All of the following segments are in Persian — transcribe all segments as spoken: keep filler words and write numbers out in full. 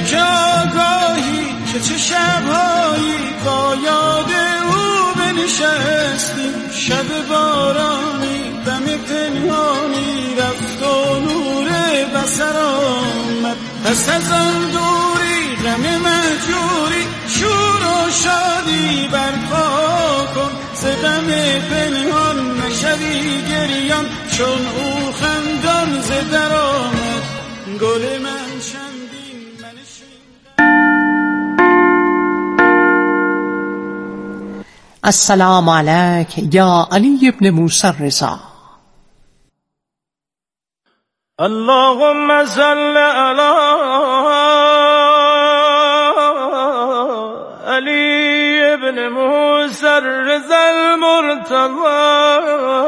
که آگاهی که چه شبهایی با یاد او بنشستیم. شب بارانی دم پنهانی رفت و نور بصر آمد. پس از آن دوری غم مهجوری شور و شادی برپا کن. ز غم پنهان نشوی گریان چون او خندان ز در آمد. گل من چندین منشین. السلام علیک یا علی ابن موسی الرضا. اللهم صل علی علی ابن موسی الرضا المرتضی.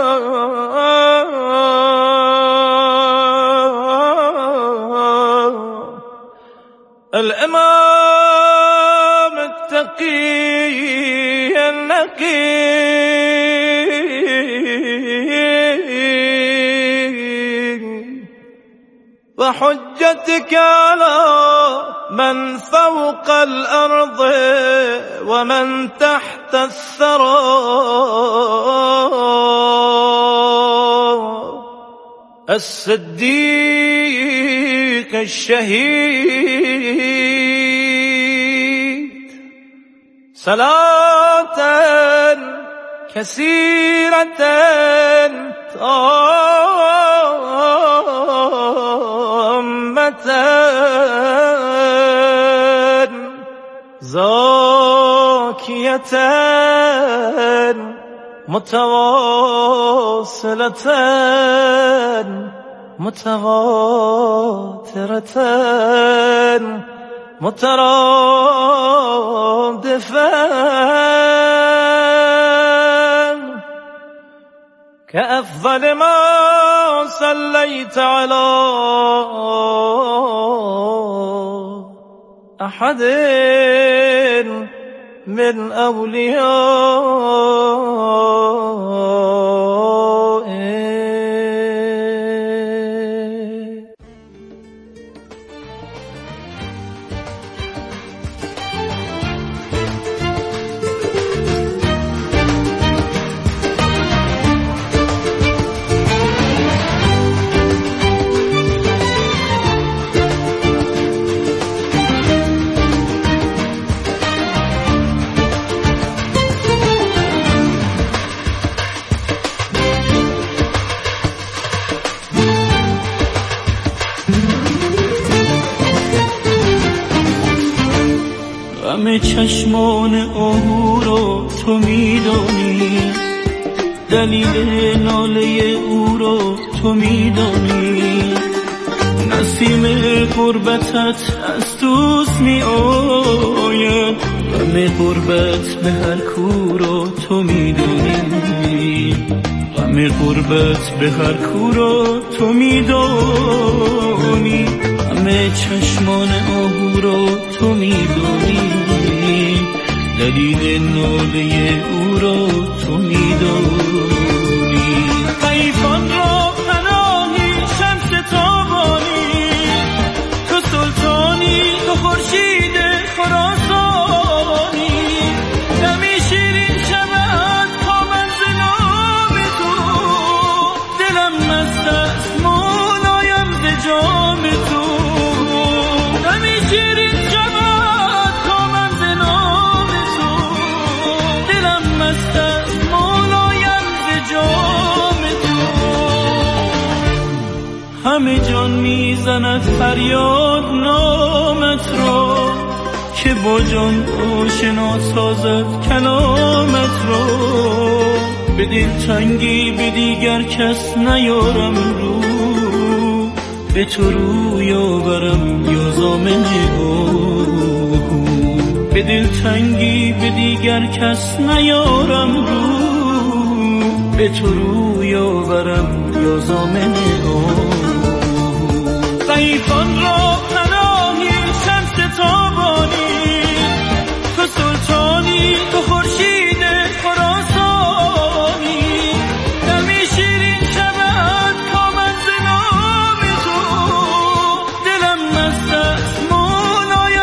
الامام التقي النقي وحجتك على من فوق الأرض ومن تحت الثرى. الصديق الشهيد صلاة كثيرة تامة زاكية متواصلة متواترة مترادفة كأفضل ما صليت على أحد من أوليائه. غم چشمان او رو تو میدانی، دلیل ناله او رو تو میدانی. نسیم غربتت از دوست می آید، غم غربت به هر کو رو تو میدانی. غم غربت به هر کو رو تو میدانی. غم چشمان آهو رو تو میدانی، دلیل ناله او رو تو میدانی. قیفان را پناهی شمس تابانی، تو سلطانی تو خورشید خراسانی. دمی شیرین شود تا من ز نام تو، دلم مست است مولایم ز جام تو. دمی شیرین شود تا من ز نام تو، دلم مست است مولایم ز جام تو. همه جان میزند فریاد نامت را، که با جان آشنا سازد کلامت را. به دل تنگی به دیگر کس نیارم رو، به تو روی آورم یا زامن آهو. به دل تنگی به دیگر کس نیارم رو، به تو روی آورم یا زامن آهو. ضعیفان را پناهی شمس تابانی، تو سلطانی تو خورشید خراسانی. دمی شیرین شود تا من ز نام تو، دلم مست است مولایم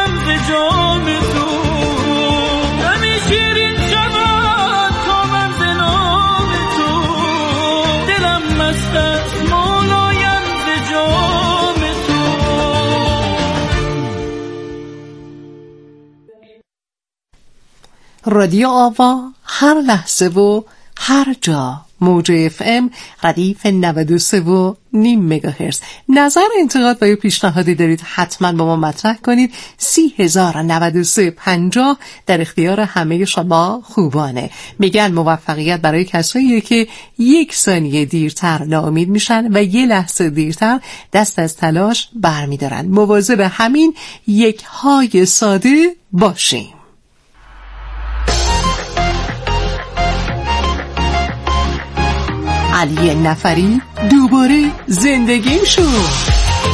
رادیو آوا، هر لحظه و هر جا. موج اف ام ردیف نود و سه و نیم مگاهرتز. نظر، انتقاد و یا پیشنهادی دارید حتما با ما مطرح کنید. سی هزار نود و سه پنجاه در اختیار همه شما خوبانه. میگن موفقیت برای کساییه که یک ثانیه دیرتر ناامید میشن و یه لحظه دیرتر دست از تلاش برمیدارن. مواظب همین یک های ساده باشیم. علی نفری دوباره زندگیم شد.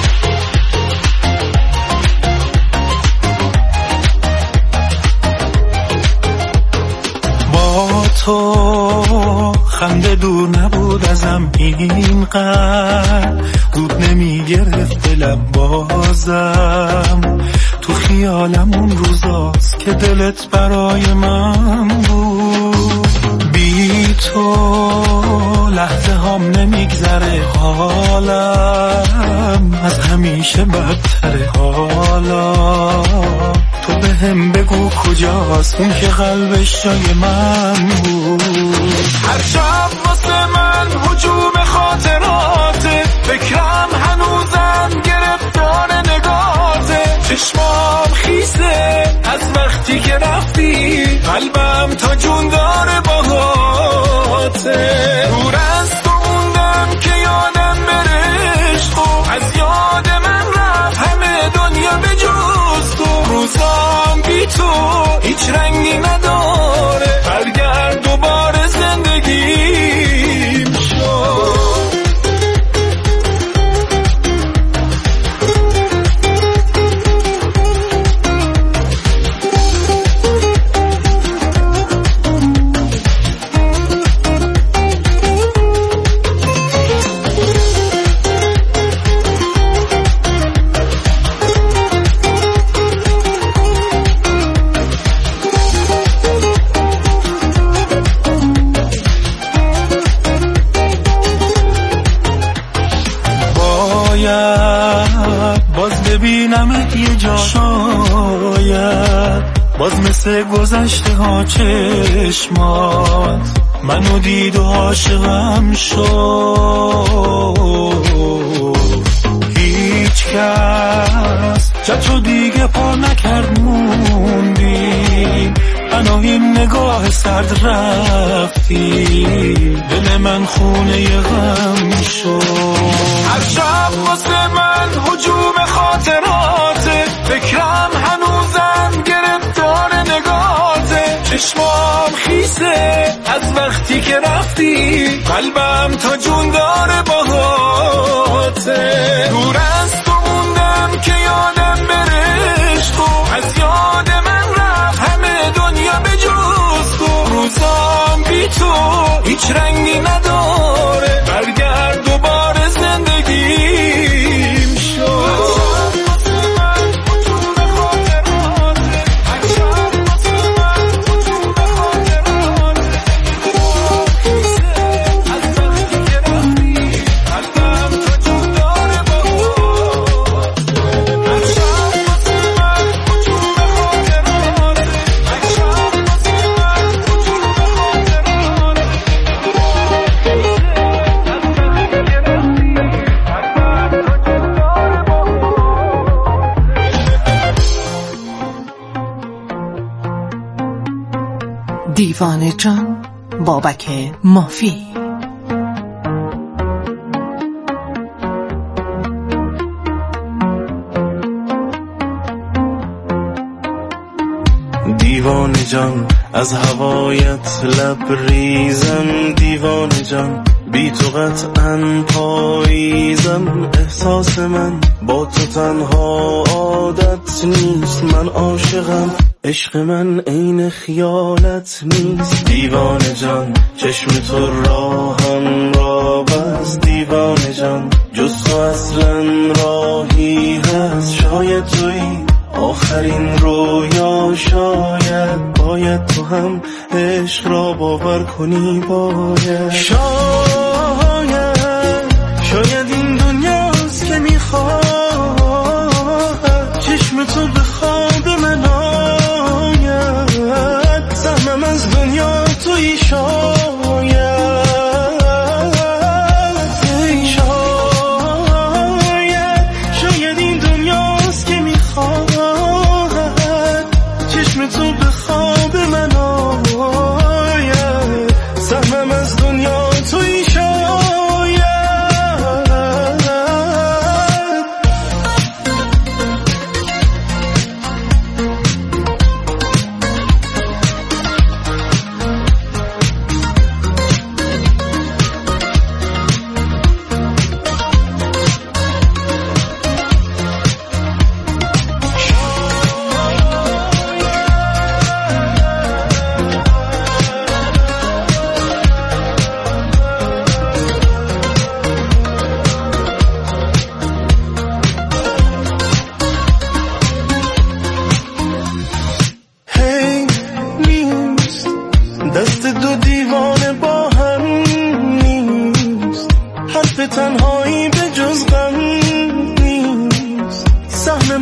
با تو خنده دور نبود ازم اینقدر، زود نمی گرفت دلم بازم. تو خیالم اون روزاست که دلت برای من بود. بی تو لحظه هم نمیگذره، حالم از همیشه بدتره. حالا تو به هم بگو کجاست اون که قلبش جای من بود. هر شب واسه من هجوم خاطراته، فکرم هنوزم گرفتار نگاته. چشمام خیسه از وقتی که رفتی، قلبم تا جون داره باهاته. دور از تو موندم که یادم برش تو، از یاد من رفت همه دنیا به جز تو. روزام بی تو هیچ رنگی نداره، برگرد دوباره زندگیم شد. باز ببینمت یه جا، شاید باز مثل گذشته ها چشمات منو دید و عاشقم شد. هیچ کس جاتو دیگه پا نکرد، موندی منو این نگاه سرد رفتی. دل من خونه ی غم شد. هر شب واسه من هجوم خاطراته، فکرم هنوزم گرفتار نگاته. چشمام خیسه از وقتی که رفتی، قلبم تا جون داره باهاته. دور از تو موندم که یادم برش تو، از یاد من رفت همه دنیا به جز تو. روزام بی تو هیچ رنگی نداره، برگرد دوباره زندگیم شد. دیوانه جان، بابک مافی. دیوانه جان از هوایت لبریزم، دیوانه جان بی تو قطعاً پاییزم. احساس من با تو تنها عادت نیست، من عاشقم، عشق من عین خیالت نیست. دیوانه جان چشم تو راهم را بس، دیوانه جان جز تو اصلا راهی هست. شاید توی آخرین رویا، شاید باید تو هم عشق را باور کنی. باید شاید شاید این دنیاست که میخواد چشم تو به خواب من آید. زحمت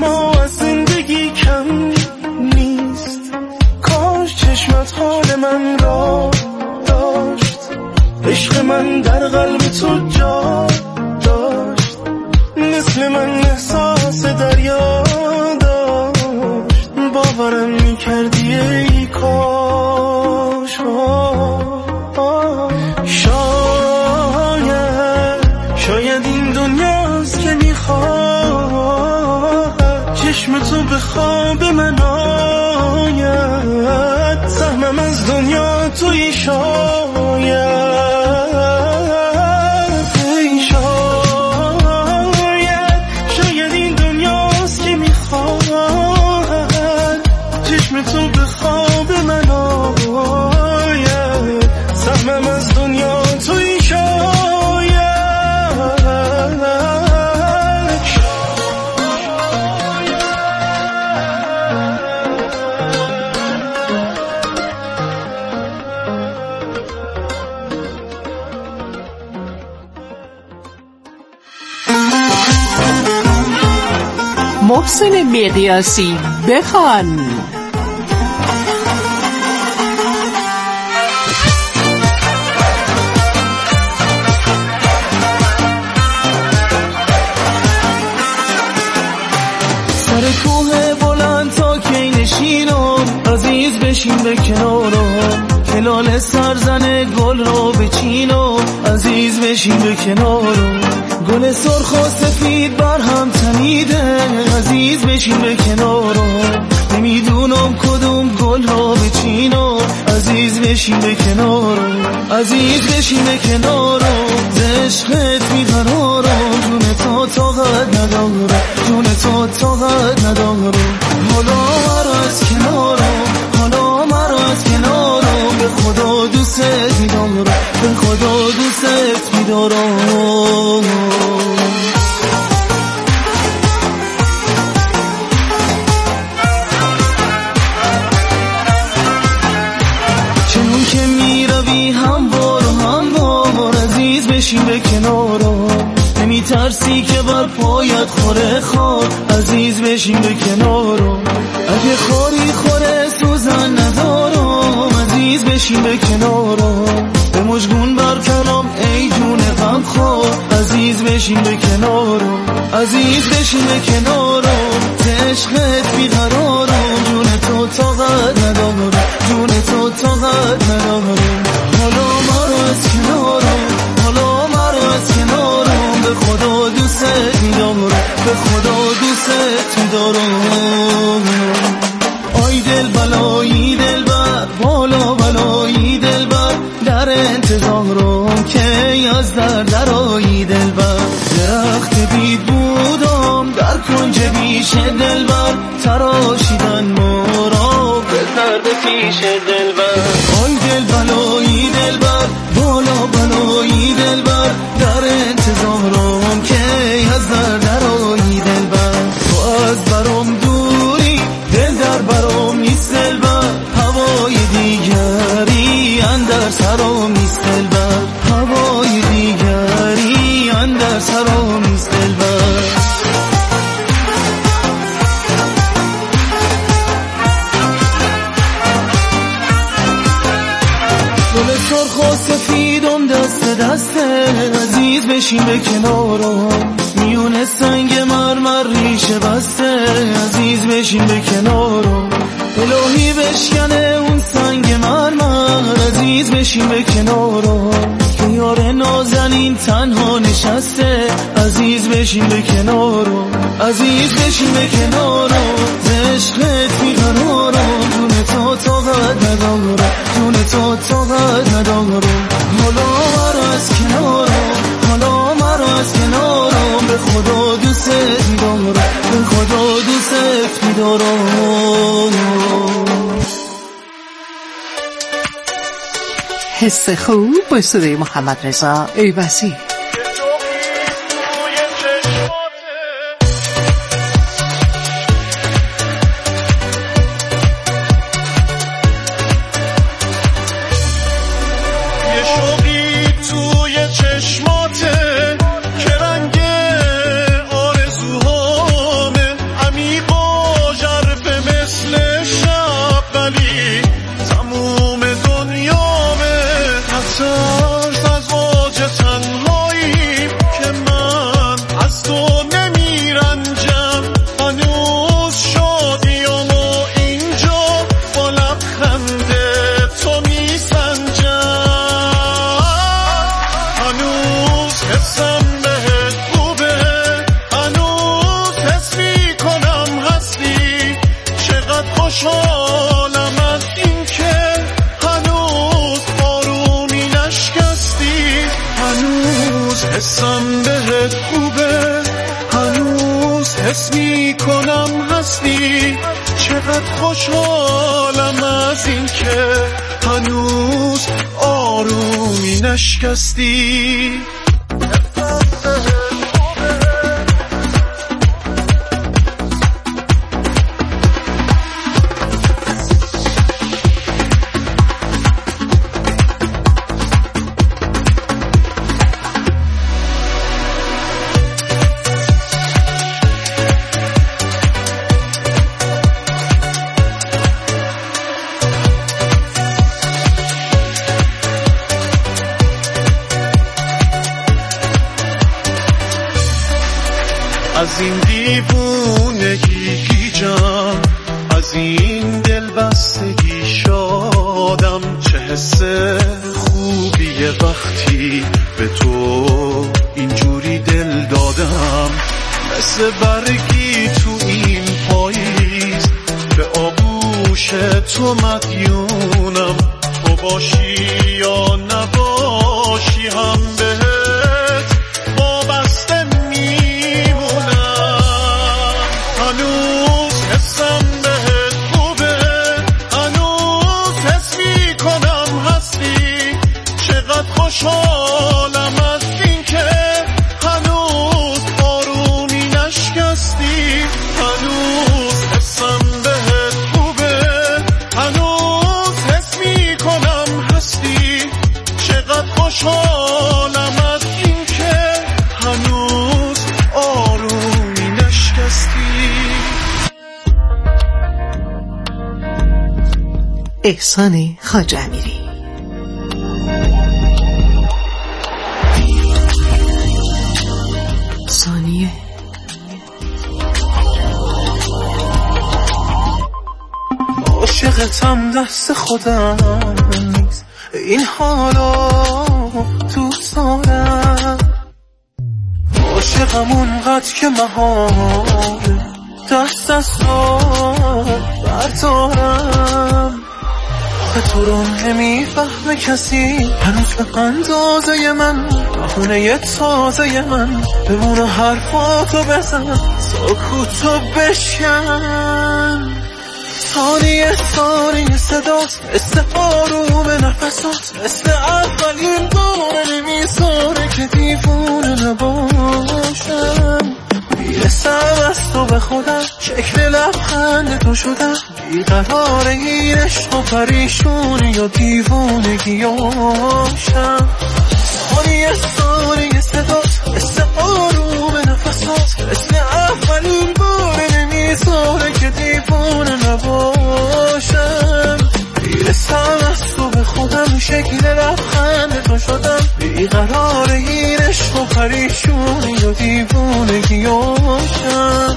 اما از زندگی کم نیست. کاش چشمت حال من را داشت، عشق من در قلب تو جا داشت، مثل من احساس دریا داشت. باورم میکردی ای کاش. شاید شاید این دنیاست که میخواد چشم تو به خواب من آید. سهمم از دنیا توی شاید. تو به خواب من آید. سهمم از دنیا توی شاید. محسن مقیاسی بخوان. بشین به کنارم، هلال سرزن گل رو بچینم. عزیز بشین به کنارم، گل سرخ و سفید بر هم تنیده. عزیز بشین به کنارم، نمیدونم کدوم گل رو بچینم. عزیز بشین به کنارم، عزیز بشین به کنارم. ز عشقت بیقرارم، جون تو طاقت ندارم، جون تو طاقت ندارم. حالا مرا از کنارم، حالا مرا از کنارم. به خدا دوست می‌دارم، به خدا دوست می‌دارم. چون که میروی هم بار و هم بار. عزیز بشین به کنارم، نمی ترسی که بر پایت خوره خار. عزیز بشین به کنارم، اگه خوری خوره سوزن ندارم. عزیز بشین به کنارم، به مشگون بر کلام ای جون غم خور. عزیز بشین به کنارم، عزیز بشین به کنارم. ز عشقت بیقرارم، جون تو طاقت ندارم، جون تو طاقت ندارم. حالا مرا از کنارم، حالا مرا از کنارم. به خدا دوست می‌دارم، به خدا دوست می‌دارم. آی دل بلایی دل بر، بالا بلایی دل بر. در انتظارم که از در درایی دل بر. درخت بید بودم در کنج بیش دل بر. تراشیدن مرا بزر به پیش دل بر. آی دل بلایی دل بر، بالا بلایی دل بر. در انتظارم که از در درایی دل بر. تو از برام دوری، دل در برام نیست دل بر. هوای دیگری اندر سرام نیست دل بر. هوای دیگری اندر سرام نیست دل بر. گل سرخ و سفیدم دست دسته. عزیز بشین به کنارم، میون سنگ مرمر ریشه بسته. عزیز بشین به کنارم، الهی بشکنه اون سنگ مرمر. عزیز بشین به کنارم، که یار نازنین تنها نشسته. عزیز بشین به کنارم، عزیز بشین به کنارم. ز عشقت بیقرارم، جون تو طاقت ندارم، جون تو طاقت ندارم. حالا مرا از کنارم، حالا مرا از کنارم. به خدا دوست می‌دارم، به خدا دوست می‌دارم. حس خوب با صدای محمد رضا ایوزی. چشماته که رنگ آرزوهامه. عمیق خوشحالم از این که هنوز بارونی نشکستی، هنوز حسم بهت خوبه، هنوز حس می کنم هستی. چقدر خوشحالم از این که هنوز آرومی نشکستی. از این دیوونگی گیجم، از این دل بستگی شادم. چه حس خوبیه وقتی به تو اینجوری دل دادم. مثل برگی تو این پاییز به آغوش تو مدیونم. تو باشی یا نباشی هم بهت وابسته خوشحالم از این که هنوز بارونی نشکستی، هنوز حسم بهت خوبه، هنوز حس می کنم هستی. چقدر خوشحالم از این که هنوز آرومی نشکستی. احسان خواجه امیری. ثانیه. عاشقتم دست خودم نیست، این حالا دوست دارم. عاشقم اونقدر که محاله دست از تو بردارم. تو رو نمیفهمه کسی هنوز به اندازه من، بهونه یه تازه من. بمونه حرفاتو بزن، سکوتو بشکن. ثانیه ثانیه صدات مثل آروم نفسات، مثل اولین بار نمیذاره که دیوونه نباشم. میرسم از تو به خودم، شکل لبخند تو شدم. بیقرار این عشق و پریشونی و دیوونگیاشم. ثانیه ثانیه صدات مثل آروم نفسات، مثل اولین بار نمیذاره که دیوونه نباشم. میرسم از تو به خودم، شکل لبخند تو شدم. بیقرار این عشق و پریشونی و دیوونگیاشم.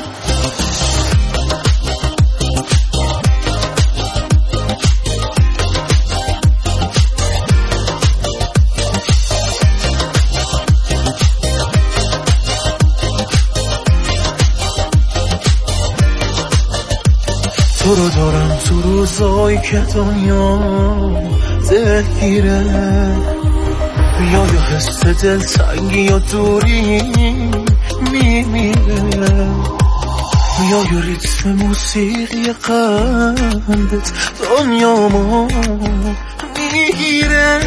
تو رو دارم تو روزایی که دنیا دلگیره، یا یا حس دلتنگی یا دوری میمیره، یا یا ریتم موسیقی قلبت دنیامو میگیره.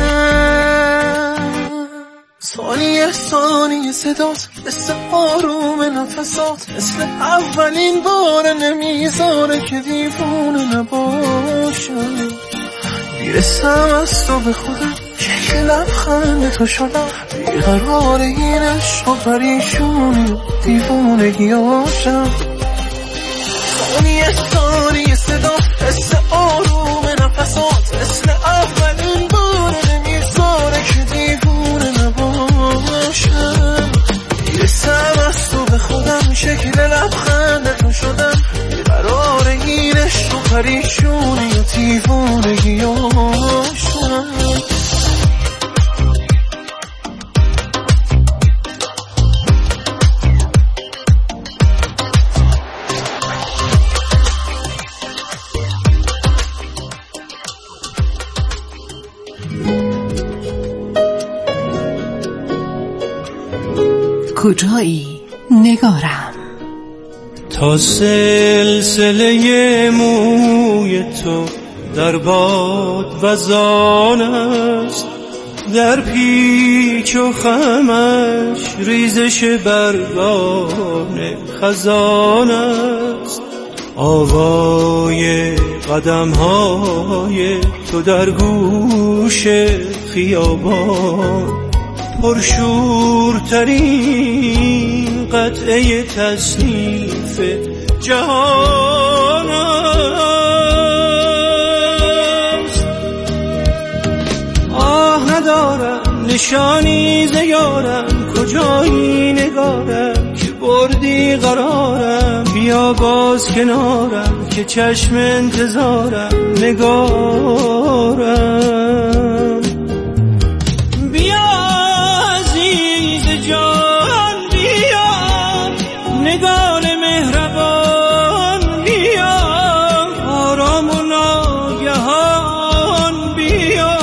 ثانیه ثانیه صدات مثل آروم نفسات، مثل اولین بار نمیذاره که دیوونه نباشم. میرسم از تو به خودم، شکل لبخند تو شدم. بیقرار این عشق و پریشونی و دیوونگیاشم. ثانیه ثانیه صدات مثل آروم نفسات، مثل اولین بار نمیذاره که دیوونه نباشم. میرسم از تو به خودم، شکل لبخند تو شدم. بیقرار این عشق و پریشونی و دیوونگیاشم. کجایی نگارم؟ تا سلسله موی تو در باد وزان است، در پیچ و خمش ریزش برگان خزان است. آوای قدم های تو در گوش خیابان، پرشورترین قطعه تصنیف جهان است. آه ندارم نشانی ز یارم، کجایی نگارم که بردی قرارم. بیا باز کنارم که چشم انتظارم نگارم. بیا عزیز جان بیا، نگار مهربان بیا، آرام و ناگهان بیا.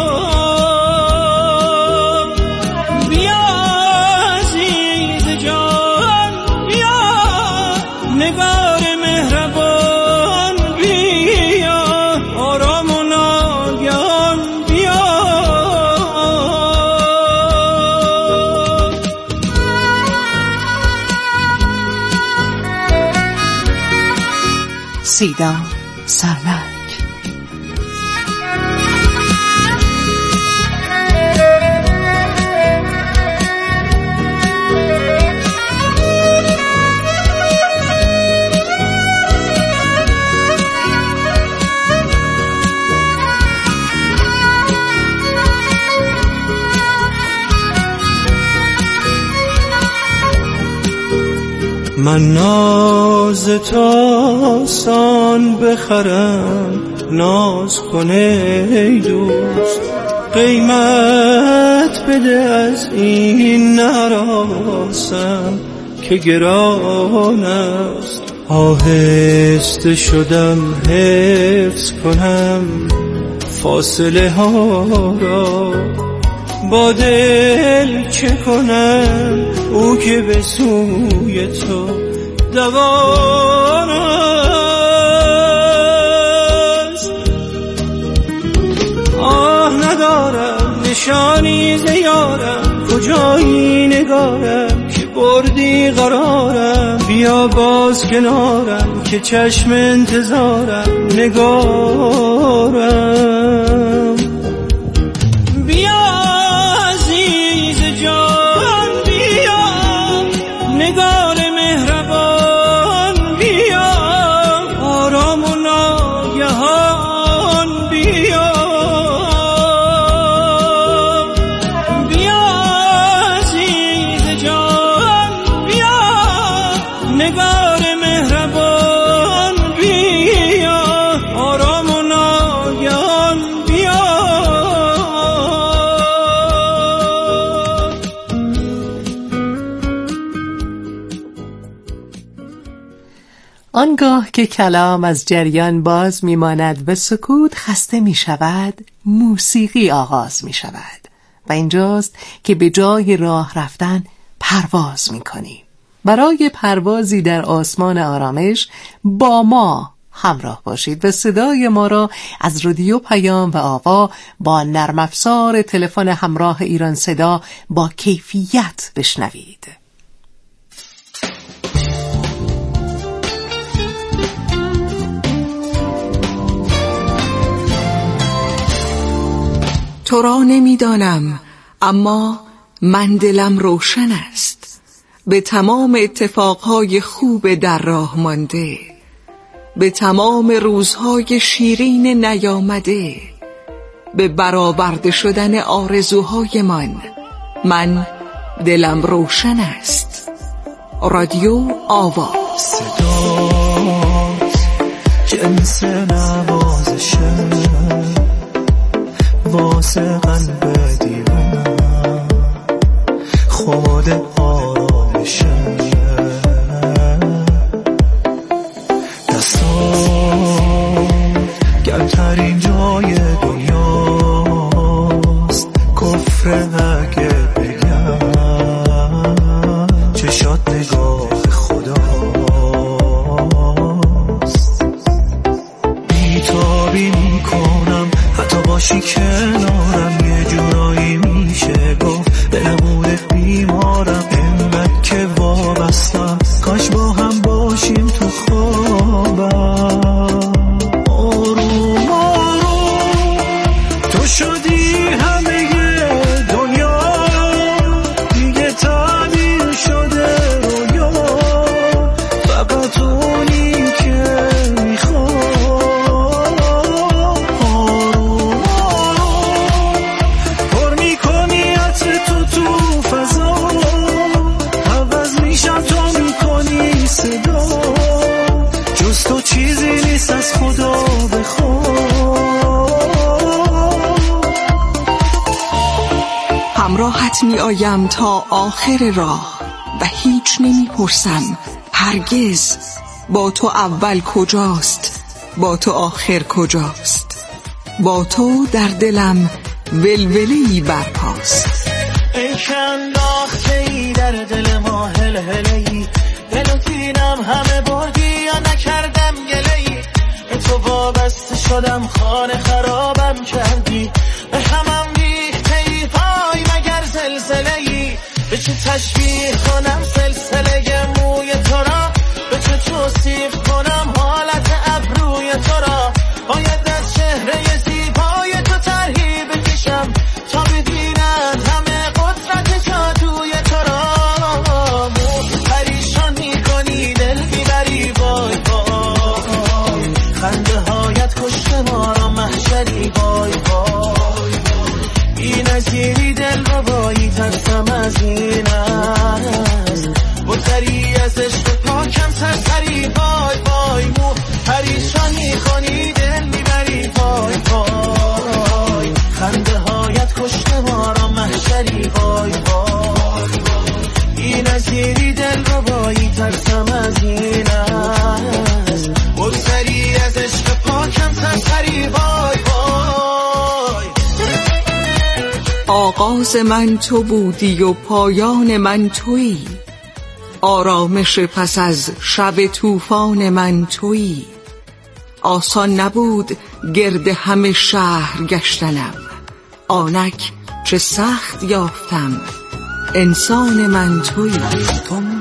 بیا عزیز جان بیا، نگار مهربان بیا، آرام و ناگهان بیا. سیدا سرنک. من ناز تو آسان بخرم، ناز کن ای دوست، قیمت بده از این نراسم که گران است. آهسته شدم حفظ کنم فاصله ها را، با دل چه کنم او که به سوی تو دوان است. آه ندارم نشانی ز یارم، کجایی نگارم که بردی قرارم. بیا باز کنارم که چشم انتظارم نگارم. بیا عزیز جان بیا، نگار مهربان بیا، آرام و ناگهان بیا. بیا عزیز جان بیا، نگار مهربان بیا، آرام و ناگهان بیا. آنگاه که کلام از جریان باز میماند و سکوت خسته می شود، موسیقی آغاز می شود و اینجاست که به جای راه رفتن پرواز می کنیم. برای پروازی در آسمان آرامش با ما همراه باشید و صدای ما را از رادیو پیام و آوا با نرم افزار تلفن همراه ایران صدا با کیفیت بشنوید. تو را نمیدانم، اما من دلم روشن است به تمام اتفاقهای خوب در راه مانده، به تمام روزهای شیرین نیامده، به برآورده شدن آرزوهای من. من دلم روشن است. رادیو آوا. صدات جنس نوازشه واسه قلب دیوانه، خود آرامشه. دستان گرمترین جای دنیاست، کفر اگه بگم نیست از خدا بخواد. همراهت می آیم تا آخر راه و هیچ نمی پرسم هرگز با تو اول کجاست، با تو آخر کجاست. با تو در دلم ولوله‌ای برپاست. ای که انداخته ای در دل ما هلهله‌ای، دل و دینم همه بردی یا نکردم گله‌ای. به تو وابسته شدم خانه خرابم کردی، به همم ریخته ای پای مگر زلزله‌ای. به چه تشبیه کنم سلسله موی تو را، به چه توصیف کنم حالت ابروی تو را. باید از چهره زیبای تو طرحی بکشم تا ببینند همه قدرت جادوی تو را. مو پریشان میکنی دل میبری وای وای، خنده هایت کشته ما را محشری وای وای. بی نظیری دل ربایی ترسم از این است، بزری از عشق پاکم سرسری وای وای. مو پریشان میکنی دل میبری وای وای، خنده هایت کشته ما را محشری وای وای. بی نظیری دل ربایی ترسم از این است، بزری از عشق پاکم سرسری وای وای. آغاز من تو بودی و پایان من تویی، آرامش پس از شب طوفان من تویی. آسان نبود گرد همه شهر گشتنم، آنک چه سخت یافتم انسان من تویی.